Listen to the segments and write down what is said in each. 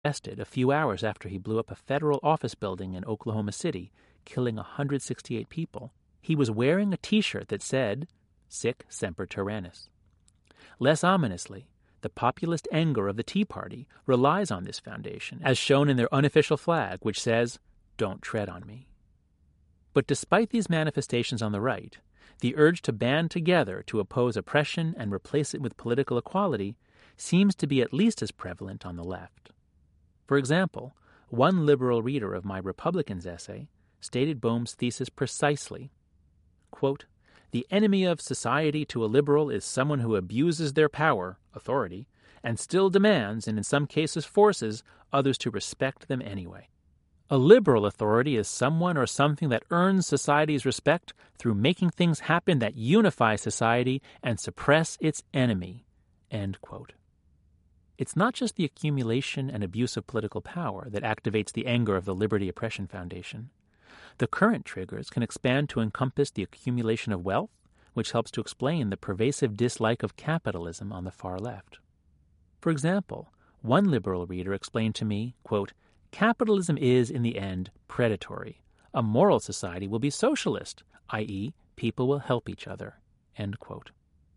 arrested a few hours after he blew up a federal office building in Oklahoma City, killing 168 people, he was wearing a T-shirt that said, "Sic Semper Tyrannis." Less ominously, the populist anger of the Tea Party relies on this foundation, as shown in their unofficial flag, which says, "Don't tread on me." But despite these manifestations on the right, the urge to band together to oppose oppression and replace it with political equality seems to be at least as prevalent on the left. For example, one liberal reader of my Republicans essay stated Boehm's thesis precisely. Quote, "The enemy of society to a liberal is someone who abuses their power, authority, and still demands, and in some cases forces, others to respect them anyway. A liberal authority is someone or something that earns society's respect through making things happen that unify society and suppress its enemy." End quote. It's not just the accumulation and abuse of political power that activates the anger of the Liberty Oppression Foundation. The current triggers can expand to encompass the accumulation of wealth, which helps to explain the pervasive dislike of capitalism on the far left. For example, one liberal reader explained to me, quote, "Capitalism is, in the end, predatory. A moral society will be socialist, i.e., people will help each other." End quote.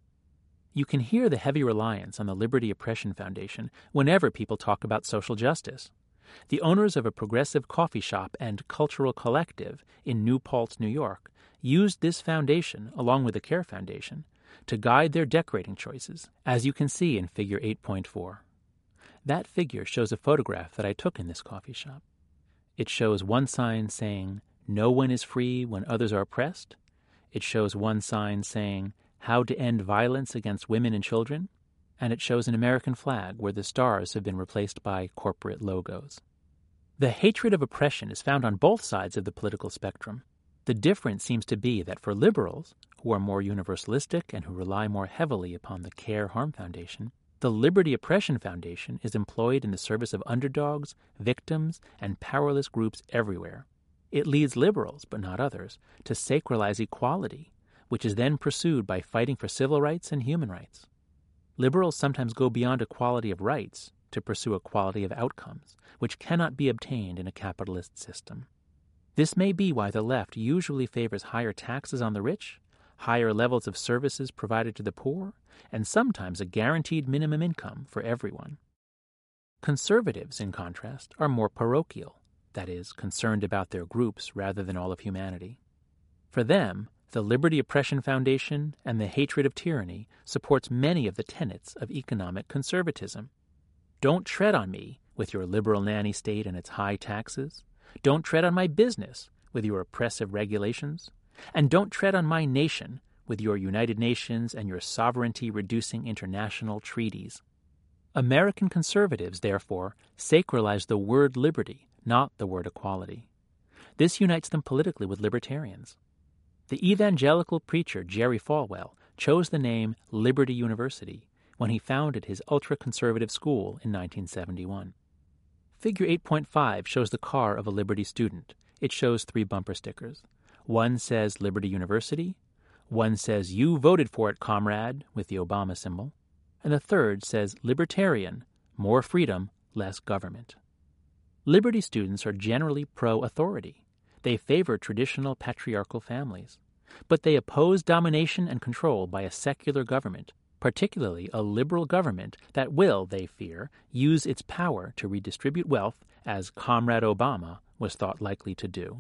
You can hear the heavy reliance on the Liberty Oppression Foundation whenever people talk about social justice. The owners of a progressive coffee shop and cultural collective in New Paltz, New York, used this foundation, along with the CARE Foundation, to guide their decorating choices, as you can see in Figure 8.4. That figure shows a photograph that I took in this coffee shop. It shows one sign saying, "No one is free when others are oppressed." It shows one sign saying, "How to end violence against women and children." And it shows an American flag where the stars have been replaced by corporate logos. The hatred of oppression is found on both sides of the political spectrum. The difference seems to be that for liberals, who are more universalistic and who rely more heavily upon the CARE Harm Foundation, the Liberty Oppression Foundation is employed in the service of underdogs, victims, and powerless groups everywhere. It leads liberals, but not others, to sacralize equality, which is then pursued by fighting for civil rights and human rights. Liberals sometimes go beyond equality of rights to pursue equality of outcomes, which cannot be obtained in a capitalist system. This may be why the left usually favors higher taxes on the rich, higher levels of services provided to the poor, and sometimes a guaranteed minimum income for everyone. Conservatives, in contrast, are more parochial, that is, concerned about their groups rather than all of humanity. For them, the Liberty Oppression Foundation and the hatred of tyranny supports many of the tenets of economic conservatism. Don't tread on me with your liberal nanny state and its high taxes. Don't tread on my business with your oppressive regulations. And don't tread on my nation with your United Nations and your sovereignty-reducing international treaties. American conservatives, therefore, sacralize the word liberty, not the word equality. This unites them politically with libertarians. The evangelical preacher Jerry Falwell chose the name Liberty University when he founded his ultra-conservative school in 1971. Figure 8.5 shows the car of a Liberty student. It shows 3 bumper stickers. One says Liberty University, one says "You voted for it, comrade," with the Obama symbol, and the third says Libertarian, more freedom, less government. Liberty students are generally pro-authority. They favor traditional patriarchal families, but they oppose domination and control by a secular government, particularly a liberal government that will, they fear, use its power to redistribute wealth, as Comrade Obama was thought likely to do.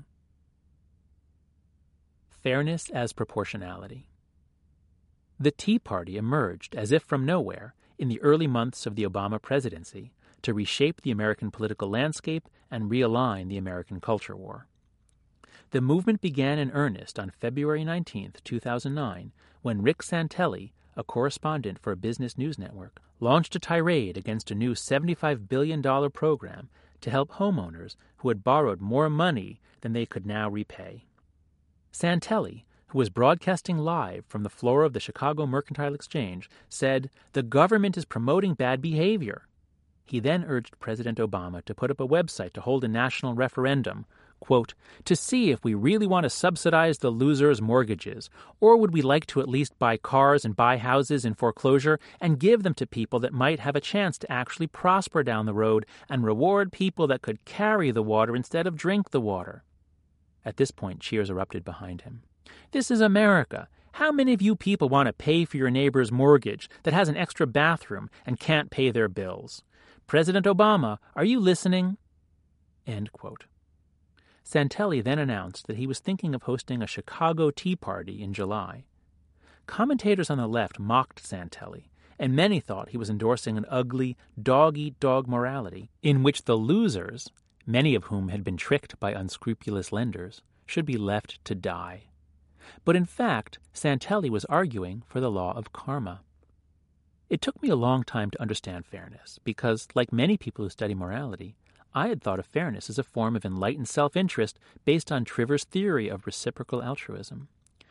Fairness as proportionality. The Tea Party emerged as if from nowhere in the early months of the Obama presidency to reshape the American political landscape and realign the American culture war. The movement began in earnest on February 19, 2009, when Rick Santelli, a correspondent for a business news network, launched a tirade against a new $75 billion program to help homeowners who had borrowed more money than they could now repay. Santelli, who was broadcasting live from the floor of the Chicago Mercantile Exchange, said, "The government is promoting bad behavior." He then urged President Obama to put up a website to hold a national referendum, quote, to see if we really want to subsidize the losers' mortgages, or would we like to at least buy cars and buy houses in foreclosure and give them to people that might have a chance to actually prosper down the road and reward people that could carry the water instead of drink the water? At this point, cheers erupted behind him. This is America. How many of you people want to pay for your neighbor's mortgage that has an extra bathroom and can't pay their bills? President Obama, are you listening? End quote. Santelli then announced that he was thinking of hosting a Chicago Tea Party in July. Commentators on the left mocked Santelli, and many thought he was endorsing an ugly, dog-eat-dog morality in which the losers, many of whom had been tricked by unscrupulous lenders, should be left to die. But in fact, Santelli was arguing for the law of karma. It took me a long time to understand fairness because, like many people who study morality, I had thought of fairness as a form of enlightened self-interest based on Trivers' theory of reciprocal altruism.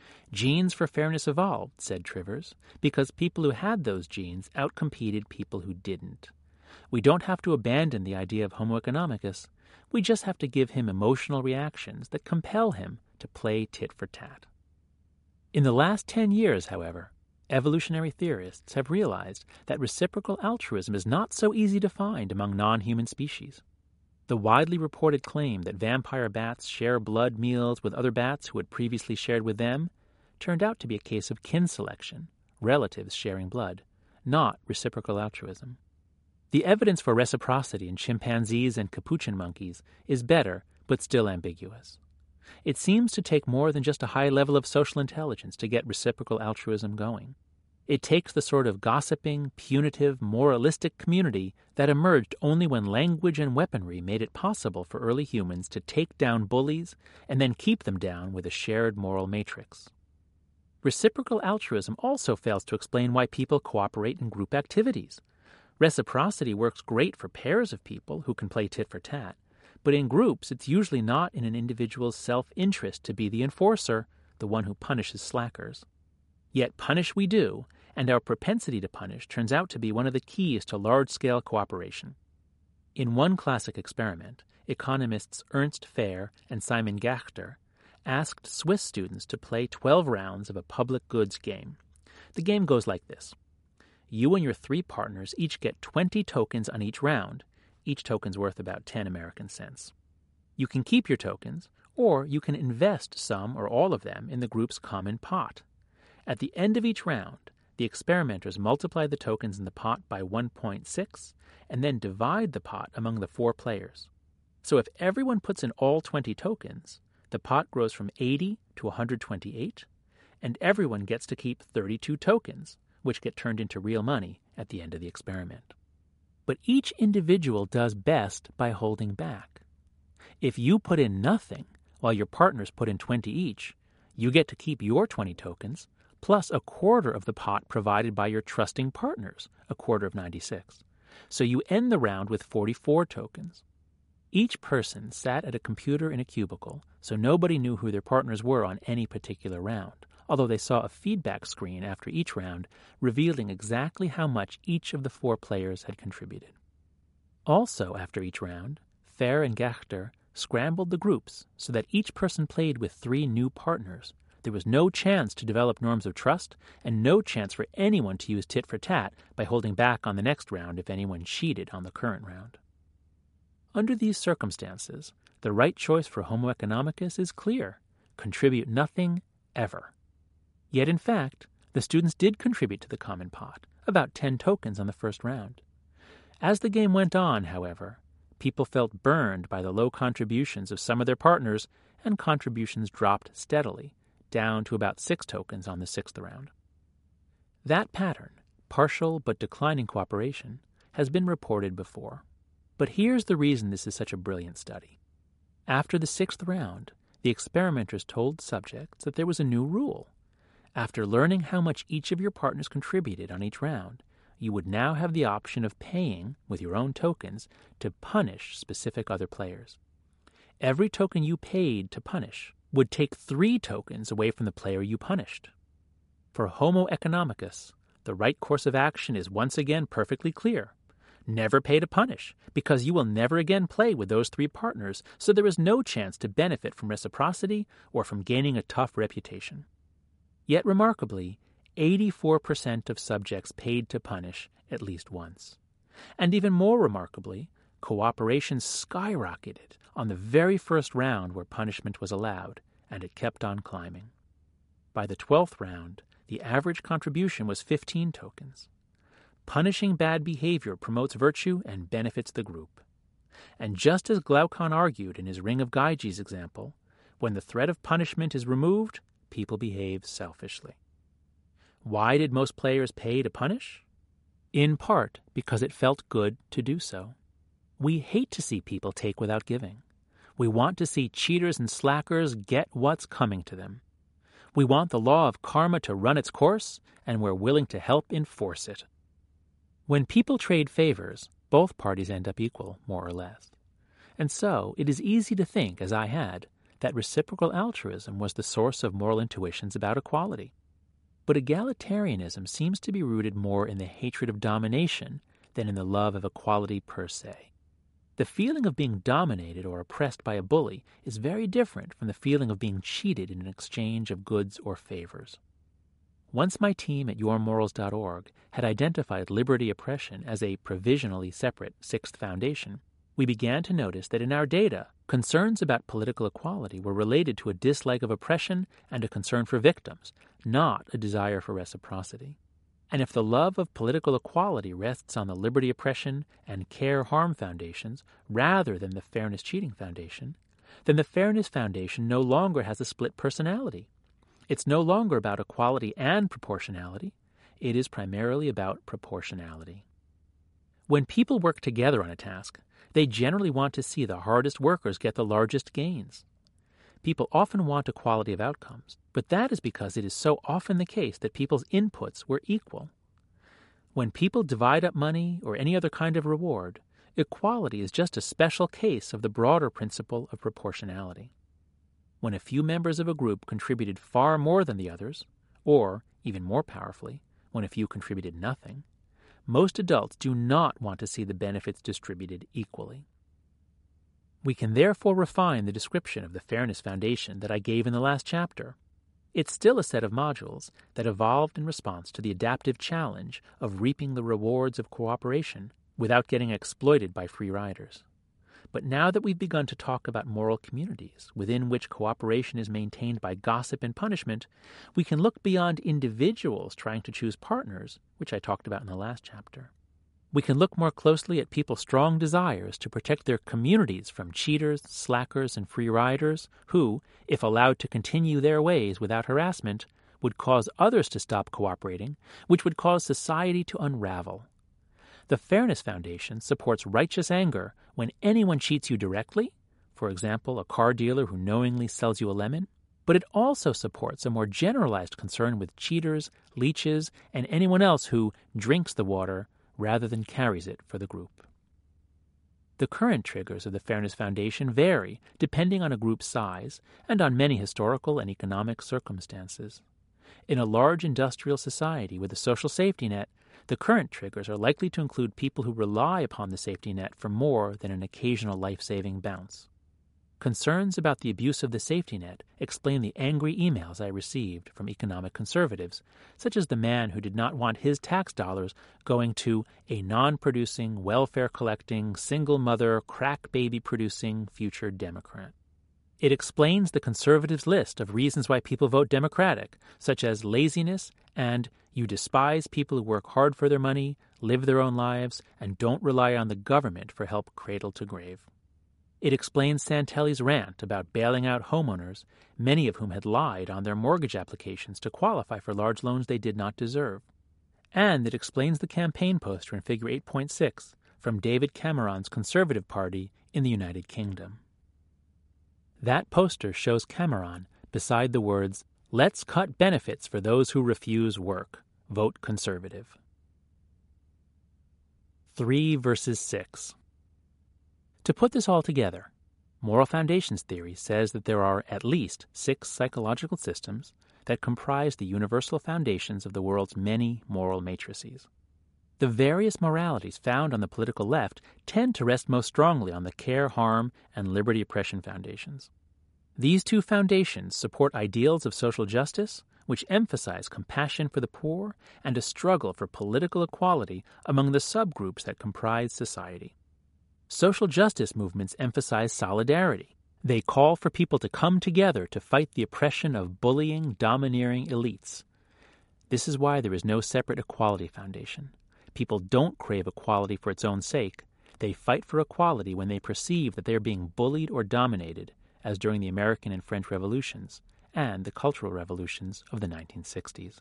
Genes for fairness evolved, said Trivers, because people who had those genes outcompeted people who didn't. We don't have to abandon the idea of Homo economicus. We just have to give him emotional reactions that compel him to play tit for tat. In the last 10 years, however, evolutionary theorists have realized that reciprocal altruism is not so easy to find among non-human species. The widely reported claim that vampire bats share blood meals with other bats who had previously shared with them turned out to be a case of kin selection, relatives sharing blood, not reciprocal altruism. The evidence for reciprocity in chimpanzees and capuchin monkeys is better, but still ambiguous. It seems to take more than just a high level of social intelligence to get reciprocal altruism going. It takes the sort of gossiping, punitive, moralistic community that emerged only when language and weaponry made it possible for early humans to take down bullies and then keep them down with a shared moral matrix. Reciprocal altruism also fails to explain why people cooperate in group activities. Reciprocity works great for pairs of people who can play tit for tat, but in groups it's usually not in an individual's self-interest to be the enforcer, the one who punishes slackers. Yet punish we do, and our propensity to punish turns out to be one of the keys to large-scale cooperation. In one classic experiment, economists Ernst Fehr and Simon Gachter asked Swiss students to play 12 rounds of a public goods game. The game goes like this. You and your 3 partners each get 20 tokens on each round. Each token's worth about 10 American cents. You can keep your tokens, or you can invest some or all of them in the group's common pot. At the end of each round, the experimenters multiply the tokens in the pot by 1.6 and then divide the pot among the 4 players. So if everyone puts in all 20 tokens, the pot grows from 80 to 128, and everyone gets to keep 32 tokens, which get turned into real money at the end of the experiment. But each individual does best by holding back. If you put in nothing while your partners put in 20 each, you get to keep your 20 tokens, plus a quarter of the pot provided by your trusting partners, a quarter of 96. So you end the round with 44 tokens. Each person sat at a computer in a cubicle, so nobody knew who their partners were on any particular round, although they saw a feedback screen after each round revealing exactly how much each of the 4 players had contributed. Also after each round, Fehr and Gachter scrambled the groups so that each person played with 3 new partners. There was no chance to develop norms of trust and no chance for anyone to use tit for tat by holding back on the next round if anyone cheated on the current round. Under these circumstances, the right choice for Homo economicus is clear: contribute nothing ever. Yet in fact, the students did contribute to the common pot, about 10 tokens on the first round. As the game went on, however, people felt burned by the low contributions of some of their partners, and contributions dropped steadily, down to about 6 tokens on the 6th round. That pattern, partial but declining cooperation, has been reported before. But here's the reason this is such a brilliant study. After the 6th round, the experimenters told subjects that there was a new rule. After learning how much each of your partners contributed on each round, you would now have the option of paying, with your own tokens, to punish specific other players. Every token you paid to punish would take 3 tokens away from the player you punished. For Homo economicus, the right course of action is once again perfectly clear. Never pay to punish, because you will never again play with those three partners, so there is no chance to benefit from reciprocity or from gaining a tough reputation. Yet remarkably, 84% of subjects paid to punish at least once. And even more remarkably, cooperation skyrocketed on the very first round where punishment was allowed, and it kept on climbing. By the 12th round, the average contribution was 15 tokens. Punishing bad behavior promotes virtue and benefits the group. And just as Glaucon argued in his Ring of Gyges example, when the threat of punishment is removed, people behave selfishly. Why did most players pay to punish? In part because it felt good to do so. We hate to see people take without giving. We want to see cheaters and slackers get what's coming to them. We want the law of karma to run its course, and we're willing to help enforce it. When people trade favors, both parties end up equal, more or less. And so it is easy to think, as I had, that reciprocal altruism was the source of moral intuitions about equality. But egalitarianism seems to be rooted more in the hatred of domination than in the love of equality per se. The feeling of being dominated or oppressed by a bully is very different from the feeling of being cheated in an exchange of goods or favors. Once my team at yourmorals.org had identified liberty oppression as a provisionally separate sixth foundation, we began to notice that in our data, concerns about political equality were related to a dislike of oppression and a concern for victims, not a desire for reciprocity. And if the love of political equality rests on the liberty oppression and care harm foundations rather than the fairness cheating foundation, then the fairness foundation no longer has a split personality. It's no longer about equality and proportionality. It is primarily about proportionality. When people work together on a task, they generally want to see the hardest workers get the largest gains. People often want equality of outcomes, but that is because it is so often the case that people's inputs were equal. When people divide up money or any other kind of reward, equality is just a special case of the broader principle of proportionality. When a few members of a group contributed far more than the others, or, even more powerfully, when a few contributed nothing, most adults do not want to see the benefits distributed equally. We can therefore refine the description of the Fairness Foundation that I gave in the last chapter. It's still a set of modules that evolved in response to the adaptive challenge of reaping the rewards of cooperation without getting exploited by free riders. But now that we've begun to talk about moral communities within which cooperation is maintained by gossip and punishment, we can look beyond individuals trying to choose partners, which I talked about in the last chapter. We can look more closely at people's strong desires to protect their communities from cheaters, slackers, and free riders who, if allowed to continue their ways without harassment, would cause others to stop cooperating, which would cause society to unravel. The Fairness Foundation supports righteous anger when anyone cheats you directly, for example, a car dealer who knowingly sells you a lemon, but it also supports a more generalized concern with cheaters, leeches, and anyone else who drinks the water rather than carries it for the group. The current triggers of the Fairness Foundation vary depending on a group's size and on many historical and economic circumstances. In a large industrial society with a social safety net, the current triggers are likely to include people who rely upon the safety net for more than an occasional life-saving bounce. Concerns about the abuse of the safety net explain the angry emails I received from economic conservatives, such as the man who did not want his tax dollars going to a non-producing, welfare-collecting, single-mother, crack-baby-producing future Democrat. It explains the conservatives' list of reasons why people vote Democratic, such as laziness and you despise people who work hard for their money, live their own lives, and don't rely on the government for help cradle to grave. It explains Santelli's rant about bailing out homeowners, many of whom had lied on their mortgage applications to qualify for large loans they did not deserve. And it explains the campaign poster in Figure 8.6 from David Cameron's Conservative Party in the United Kingdom. That poster shows Cameron beside the words, "Let's cut benefits for those who refuse work. Vote Conservative." 3 versus 6. To put this all together, Moral Foundations theory says that there are at least 6 psychological systems that comprise the universal foundations of the world's many moral matrices. The various moralities found on the political left tend to rest most strongly on the Care, Harm, and Liberty Oppression foundations. These two foundations support ideals of social justice, which emphasize compassion for the poor and a struggle for political equality among the subgroups that comprise society. Social justice movements emphasize solidarity. They call for people to come together to fight the oppression of bullying, domineering elites. This is why there is no separate equality foundation. People don't crave equality for its own sake. They fight for equality when they perceive that they are being bullied or dominated, as during the American and French revolutions and the cultural revolutions of the 1960s.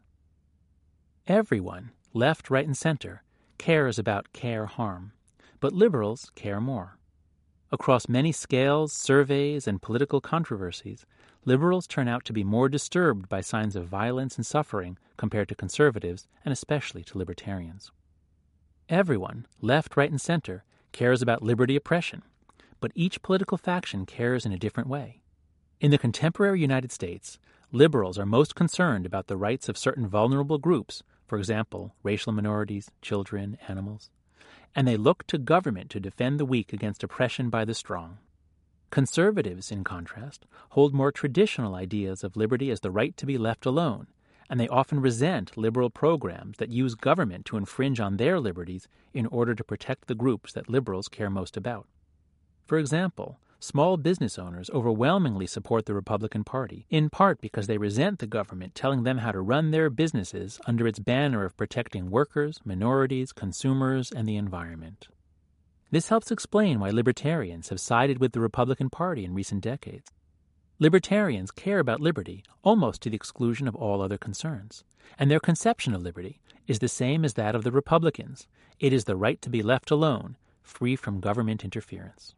Everyone, left, right, and center, cares about care harm, but liberals care more. Across many scales, surveys, and political controversies, liberals turn out to be more disturbed by signs of violence and suffering compared to conservatives, and especially to libertarians. Everyone, left, right, and center, cares about liberty oppression, but each political faction cares in a different way. In the contemporary United States, liberals are most concerned about the rights of certain vulnerable groups, for example, racial minorities, children, animals, and they look to government to defend the weak against oppression by the strong. Conservatives, in contrast, hold more traditional ideas of liberty as the right to be left alone, and they often resent liberal programs that use government to infringe on their liberties in order to protect the groups that liberals care most about. For example, small business owners overwhelmingly support the Republican Party, in part because they resent the government telling them how to run their businesses under its banner of protecting workers, minorities, consumers, and the environment. This helps explain why libertarians have sided with the Republican Party in recent decades. Libertarians care about liberty almost to the exclusion of all other concerns, and their conception of liberty is the same as that of the Republicans. It is the right to be left alone, free from government interference.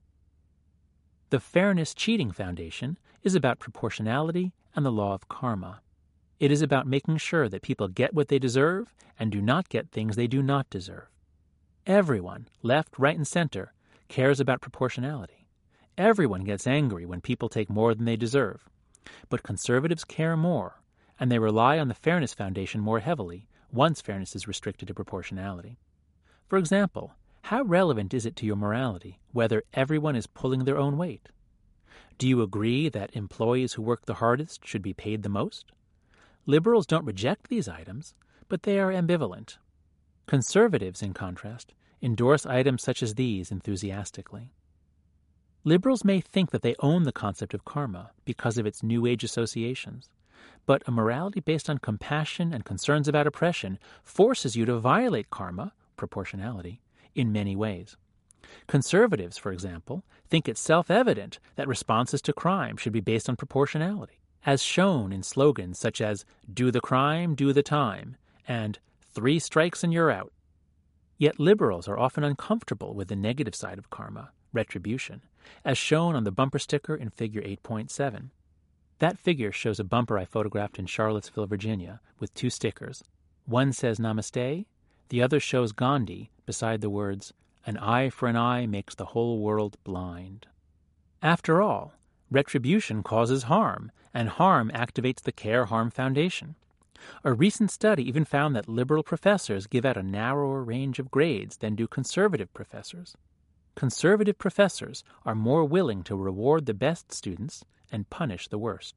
The Fairness Cheating Foundation is about proportionality and the law of karma. It is about making sure that people get what they deserve and do not get things they do not deserve. Everyone, left, right, and center, cares about proportionality. Everyone gets angry when people take more than they deserve. But conservatives care more, and they rely on the Fairness Foundation more heavily once fairness is restricted to proportionality. For example, how relevant is it to your morality whether everyone is pulling their own weight? Do you agree that employees who work the hardest should be paid the most? Liberals don't reject these items, but they are ambivalent. Conservatives, in contrast, endorse items such as these enthusiastically. Liberals may think that they own the concept of karma because of its New Age associations, but a morality based on compassion and concerns about oppression forces you to violate karma, proportionality, in many ways. Conservatives, for example, think it's self-evident that responses to crime should be based on proportionality, as shown in slogans such as "Do the crime, do the time," and "3 strikes and you're out." Yet liberals are often uncomfortable with the negative side of karma, retribution, as shown on the bumper sticker in Figure 8.7. That figure shows a bumper I photographed in Charlottesville, Virginia, with 2 stickers. One says Namaste, the other shows Gandhi beside the words, "An eye for an eye makes the whole world blind." After all, retribution causes harm, and harm activates the Care Harm Foundation. A recent study even found that liberal professors give out a narrower range of grades than do conservative professors. Conservative professors are more willing to reward the best students and punish the worst.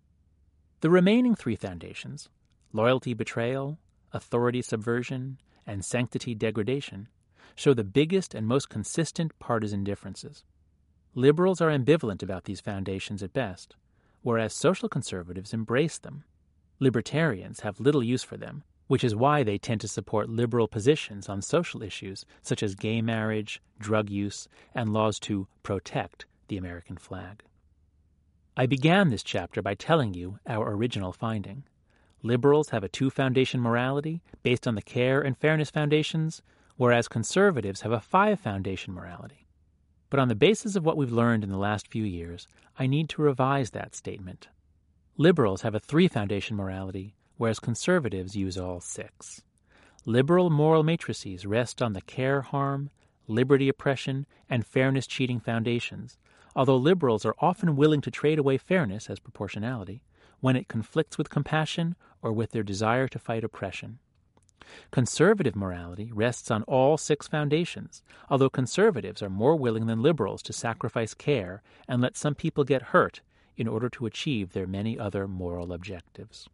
The remaining 3 foundations, loyalty betrayal, authority subversion, and sanctity degradation, show the biggest and most consistent partisan differences. Liberals are ambivalent about these foundations at best, whereas social conservatives embrace them. Libertarians have little use for them, which is why they tend to support liberal positions on social issues such as gay marriage, drug use, and laws to protect the American flag. I began this chapter by telling you our original finding. Liberals have a 2-foundation morality based on the Care and Fairness foundations, whereas conservatives have a 5-foundation morality. But on the basis of what we've learned in the last few years, I need to revise that statement. Liberals have a 3-foundation morality, whereas conservatives use all 6. Liberal moral matrices rest on the Care Harm, Liberty Oppression, and Fairness Cheating foundations, although liberals are often willing to trade away fairness as proportionality when it conflicts with compassion or with their desire to fight oppression. Conservative morality rests on all 6 foundations, although conservatives are more willing than liberals to sacrifice care and let some people get hurt in order to achieve their many other moral objectives.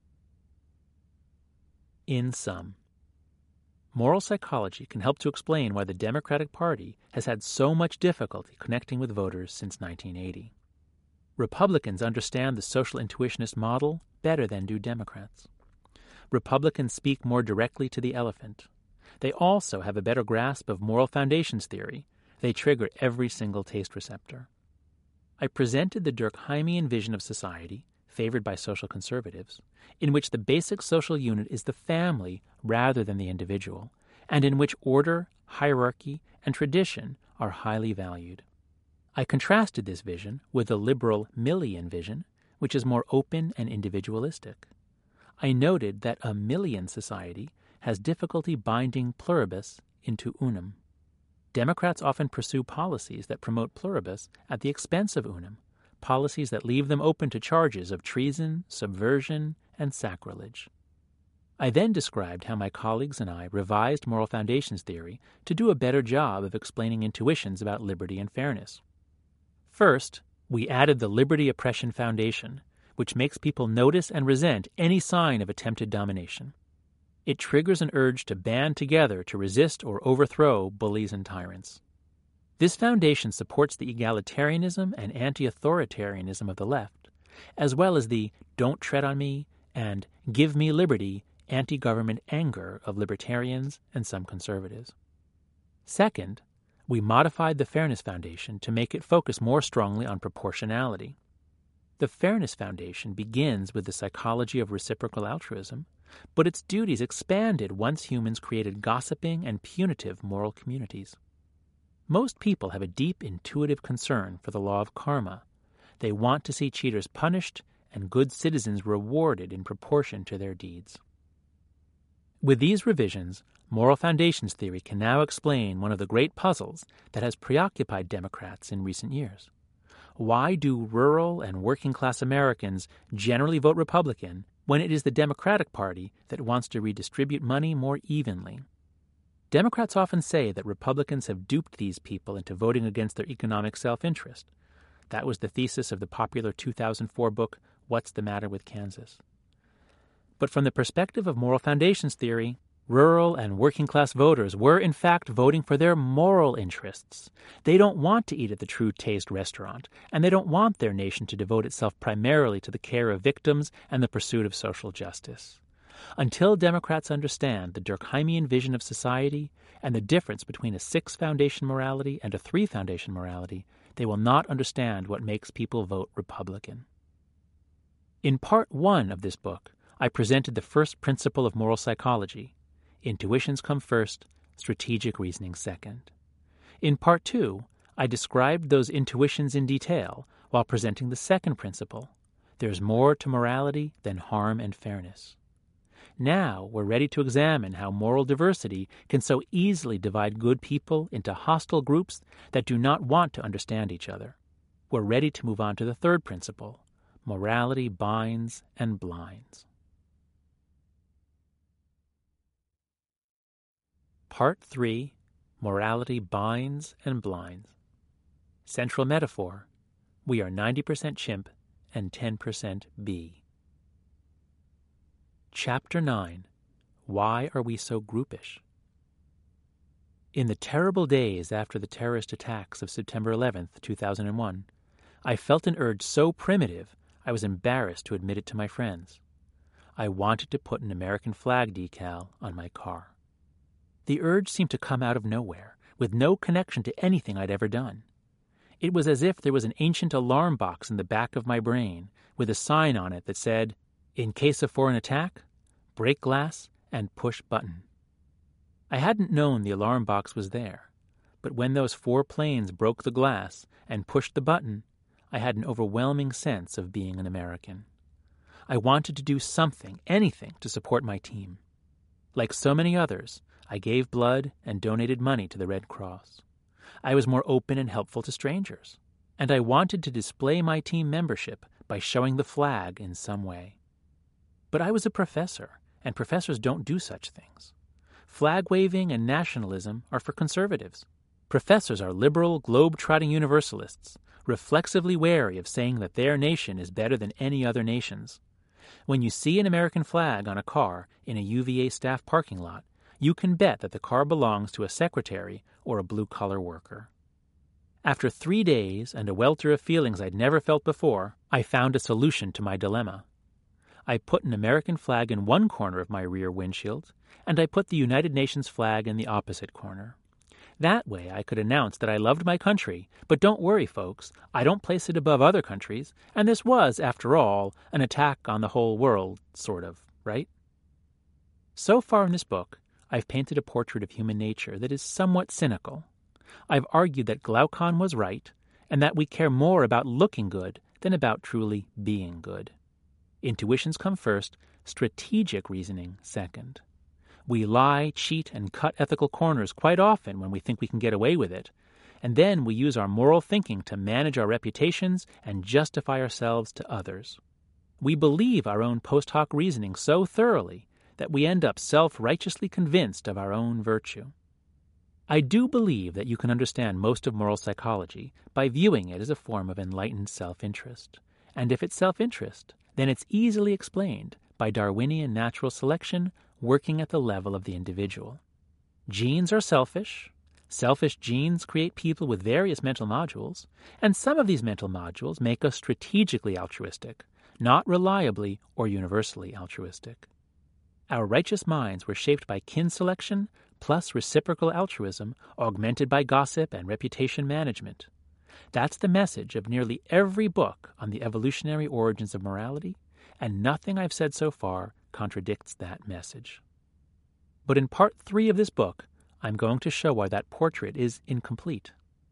In sum, moral psychology can help to explain why the Democratic Party has had so much difficulty connecting with voters since 1980. Republicans understand the social intuitionist model better than do Democrats. Republicans speak more directly to the elephant. They also have a better grasp of moral foundations theory. They trigger every single taste receptor. I presented the Durkheimian vision of society, favored by social conservatives, in which the basic social unit is the family rather than the individual, and in which order, hierarchy, and tradition are highly valued. I contrasted this vision with the liberal Millian vision, which is more open and individualistic. I noted that a Millian society has difficulty binding pluribus into unum. Democrats often pursue policies that promote pluribus at the expense of unum, policies that leave them open to charges of treason, subversion, and sacrilege. I then described how my colleagues and I revised moral foundations theory to do a better job of explaining intuitions about liberty and fairness. First, we added the liberty oppression foundation, which makes people notice and resent any sign of attempted domination. It triggers an urge to band together to resist or overthrow bullies and tyrants. This foundation supports the egalitarianism and anti-authoritarianism of the left, as well as the "don't tread on me" and "give me liberty" anti-government anger of libertarians and some conservatives. Second, we modified the Fairness Foundation to make it focus more strongly on proportionality. The Fairness Foundation begins with the psychology of reciprocal altruism, but its duties expanded once humans created gossiping and punitive moral communities. Most people have a deep intuitive concern for the law of karma. They want to see cheaters punished and good citizens rewarded in proportion to their deeds. With these revisions, moral foundations theory can now explain one of the great puzzles that has preoccupied Democrats in recent years. Why do rural and working-class Americans generally vote Republican when it is the Democratic Party that wants to redistribute money more evenly? Democrats often say that Republicans have duped these people into voting against their economic self-interest. That was the thesis of the popular 2004 book, What's the Matter with Kansas? But from the perspective of moral foundations theory, rural and working-class voters were in fact voting for their moral interests. They don't want to eat at the True Taste restaurant, and they don't want their nation to devote itself primarily to the care of victims and the pursuit of social justice. Until Democrats understand the Durkheimian vision of society and the difference between a 6-foundation morality and a 3-foundation morality, they will not understand what makes people vote Republican. In Part 1 of this book, I presented the first principle of moral psychology. Intuitions come first, strategic reasoning second. In Part 2, I described those intuitions in detail while presenting the second principle. There's more to morality than harm and fairness. Now we're ready to examine how moral diversity can so easily divide good people into hostile groups that do not want to understand each other. We're ready to move on to the third principle. Morality binds and blinds. Part 3, Morality Binds and Blinds. Central metaphor, we are 90% chimp and 10% bee. Chapter 9, Why Are We So Groupish? In the terrible days after the terrorist attacks of September 11th, 2001, I felt an urge so primitive I was embarrassed to admit it to my friends. I wanted to put an American flag decal on my car. The urge seemed to come out of nowhere, with no connection to anything I'd ever done. It was as if there was an ancient alarm box in the back of my brain, with a sign on it that said, "In case of foreign attack, break glass and push button." I hadn't known the alarm box was there, but when those 4 planes broke the glass and pushed the button, I had an overwhelming sense of being an American. I wanted to do something, anything, to support my team. Like so many others, I gave blood and donated money to the Red Cross. I was more open and helpful to strangers, and I wanted to display my team membership by showing the flag in some way. But I was a professor, and professors don't do such things. Flag-waving and nationalism are for conservatives. Professors are liberal, globe-trotting universalists, reflexively wary of saying that their nation is better than any other nation's. When you see an American flag on a car in a UVA staff parking lot, you can bet that the car belongs to a secretary or a blue-collar worker. After 3 days and a welter of feelings I'd never felt before, I found a solution to my dilemma. I put an American flag in one corner of my rear windshield, and I put the United Nations flag in the opposite corner. That way I could announce that I loved my country, but don't worry, folks, I don't place it above other countries, and this was, after all, an attack on the whole world, sort of, right? So far in this book, I've painted a portrait of human nature that is somewhat cynical. I've argued that Glaucon was right, and that we care more about looking good than about truly being good. Intuitions come first, strategic reasoning second. We lie, cheat, and cut ethical corners quite often when we think we can get away with it, and then we use our moral thinking to manage our reputations and justify ourselves to others. We believe our own post hoc reasoning so thoroughly that we end up self-righteously convinced of our own virtue. I do believe that you can understand most of moral psychology by viewing it as a form of enlightened self-interest. And if it's self-interest, then it's easily explained by Darwinian natural selection working at the level of the individual. Genes are selfish. Selfish genes create people with various mental modules, and some of these mental modules make us strategically altruistic, not reliably or universally altruistic. Our righteous minds were shaped by kin selection plus reciprocal altruism augmented by gossip and reputation management. That's the message of nearly every book on the evolutionary origins of morality, and nothing I've said so far contradicts that message. But in part 3 of this book, I'm going to show why that portrait is incomplete.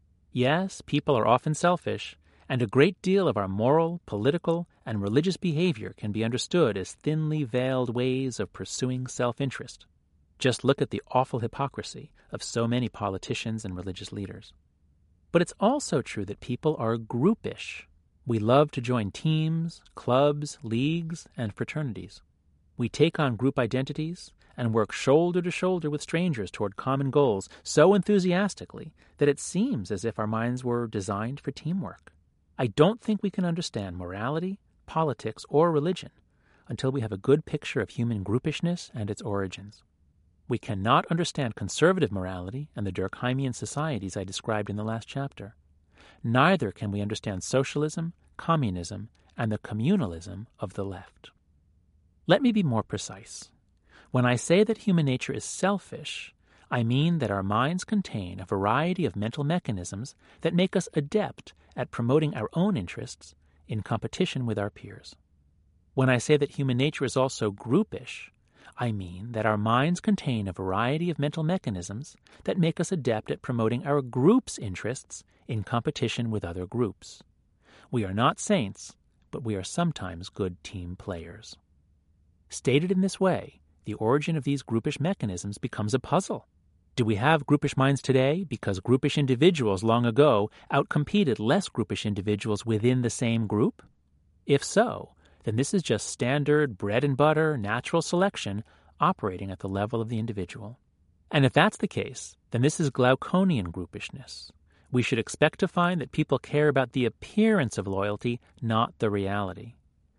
Yes, people are often selfish, and a great deal of our moral, political, and religious behavior can be understood as thinly veiled ways of pursuing self-interest. Just look at the awful hypocrisy of so many politicians and religious leaders. But it's also true that people are groupish. We love to join teams, clubs, leagues, and fraternities. We take on group identities and work shoulder to shoulder with strangers toward common goals so enthusiastically that it seems as if our minds were designed for teamwork. I don't think we can understand morality, politics, or religion until we have a good picture of human groupishness and its origins. We cannot understand conservative morality and the Durkheimian societies I described in the last chapter. Neither can we understand socialism, communism, and the communalism of the left. Let me be more precise. When I say that human nature is selfish, I mean that our minds contain a variety of mental mechanisms that make us adept at promoting our own interests in competition with our peers. When I say that human nature is also groupish, I mean that our minds contain a variety of mental mechanisms that make us adept at promoting our group's interests in competition with other groups. We are not saints, but we are sometimes good team players. Stated in this way, the origin of these groupish mechanisms becomes a puzzle. Do we have groupish minds today because groupish individuals long ago outcompeted less groupish individuals within the same group? If so, then this is just standard bread-and-butter natural selection operating at the level of the individual. And if that's the case, then this is Glauconian groupishness. We should expect to find that people care about the appearance of loyalty, not the reality.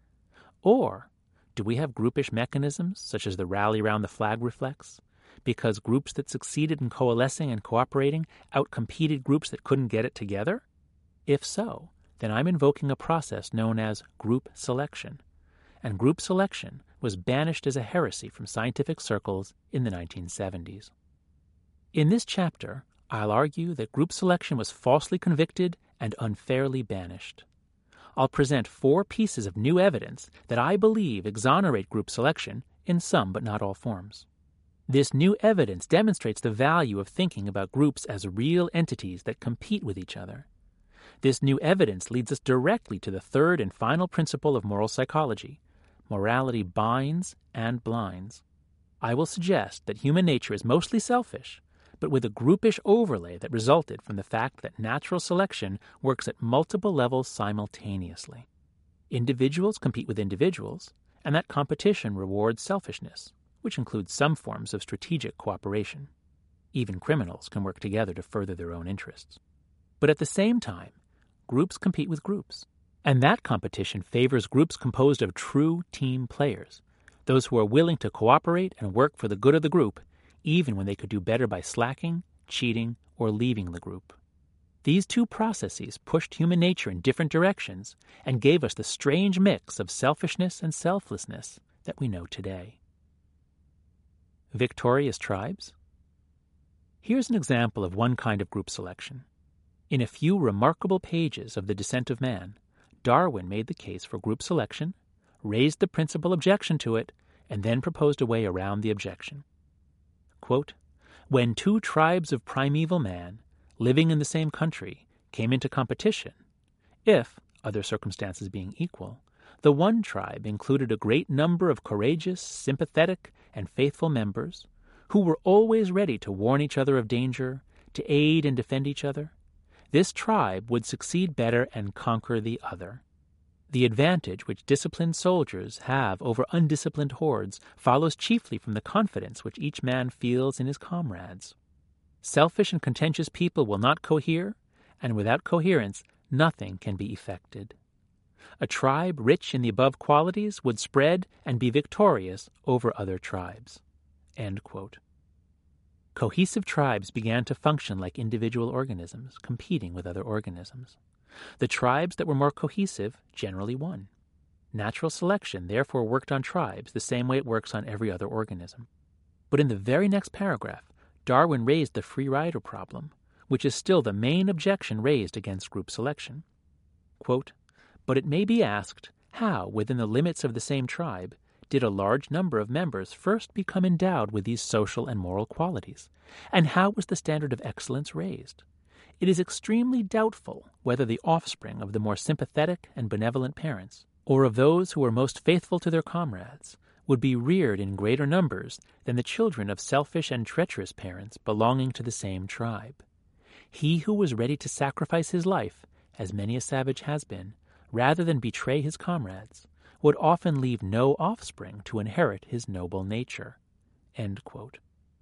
Or do we have groupish mechanisms, such as the rally around the flag reflex, because groups that succeeded in coalescing and cooperating outcompeted groups that couldn't get it together? If so, then I'm invoking a process known as group selection. And group selection was banished as a heresy from scientific circles in the 1970s. In this chapter, I'll argue that group selection was falsely convicted and unfairly banished. I'll present 4 pieces of new evidence that I believe exonerate group selection in some but not all forms. This new evidence demonstrates the value of thinking about groups as real entities that compete with each other. This new evidence leads us directly to the third and final principle of moral psychology. Morality binds and blinds. I will suggest that human nature is mostly selfish, but with a groupish overlay that resulted from the fact that natural selection works at multiple levels simultaneously. Individuals compete with individuals, and that competition rewards selfishness. which includes some forms of strategic cooperation. Even criminals can work together to further their own interests. But at the same time, groups compete with groups, and that competition favors groups composed of true team players, those who are willing to cooperate and work for the good of the group, even when they could do better by slacking, cheating, or leaving the group. These two processes pushed human nature in different directions and gave us the strange mix of selfishness and selflessness that we know today. Victorious tribes? Here's an example of one kind of group selection. In a few remarkable pages of The Descent of Man, Darwin made the case for group selection, raised the principal objection to it, and then proposed a way around the objection. Quote, "When two tribes of primeval man, living in the same country, came into competition, if, other circumstances being equal, the one tribe included a great number of courageous, sympathetic, and faithful members, who were always ready to warn each other of danger, to aid and defend each other, this tribe would succeed better and conquer the other. The advantage which disciplined soldiers have over undisciplined hordes follows chiefly from the confidence which each man feels in his comrades. Selfish and contentious people will not cohere, and without coherence nothing can be effected. A tribe rich in the above qualities would spread and be victorious over other tribes." End quote. Cohesive tribes began to function like individual organisms, competing with other organisms. The tribes that were more cohesive generally won. Natural selection therefore worked on tribes the same way it works on every other organism. But in the very next paragraph, Darwin raised the free rider problem, which is still the main objection raised against group selection. Quote, "But it may be asked, how, within the limits of the same tribe, did a large number of members first become endowed with these social and moral qualities, and how was the standard of excellence raised? It is extremely doubtful whether the offspring of the more sympathetic and benevolent parents, or of those who were most faithful to their comrades, would be reared in greater numbers than the children of selfish and treacherous parents belonging to the same tribe. He who was ready to sacrifice his life, as many a savage has been, rather than betray his comrades, would often leave no offspring to inherit his noble nature." End quote.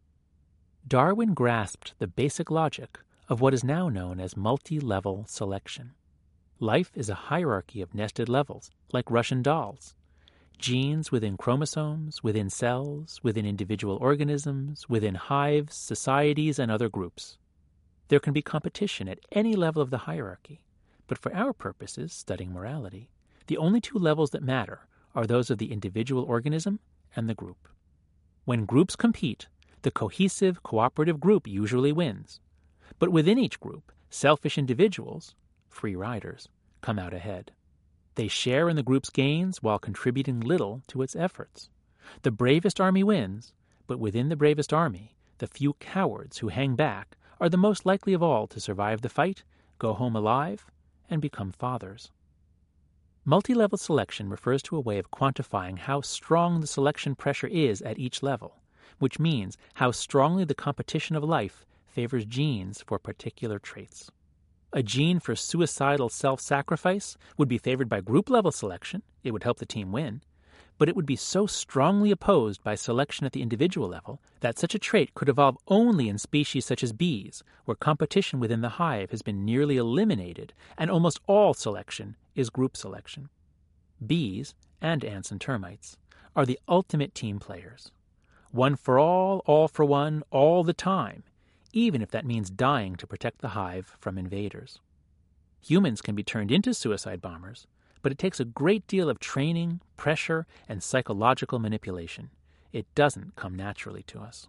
Darwin grasped the basic logic of what is now known as multi-level selection. Life is a hierarchy of nested levels, like Russian dolls. Genes within chromosomes, within cells, within individual organisms, within hives, societies, and other groups. There can be competition at any level of the hierarchy, but for our purposes, studying morality, the only two levels that matter are those of the individual organism and the group. When groups compete, the cohesive, cooperative group usually wins. But within each group, selfish individuals, free riders, come out ahead. They share in the group's gains while contributing little to its efforts. The bravest army wins, but within the bravest army, the few cowards who hang back are the most likely of all to survive the fight, go home alive, and become fathers. Multi-level selection refers to a way of quantifying how strong the selection pressure is at each level, which means how strongly the competition of life favors genes for particular traits. A gene for suicidal self-sacrifice would be favored by group-level selection. It would help the team win. But it would be so strongly opposed by selection at the individual level that such a trait could evolve only in species such as bees, where competition within the hive has been nearly eliminated, and almost all selection is group selection. Bees, and ants and termites, are the ultimate team players. One for all for one, all the time, even if that means dying to protect the hive from invaders. Humans can be turned into suicide bombers, but it takes a great deal of training, pressure, and psychological manipulation. It doesn't come naturally to us.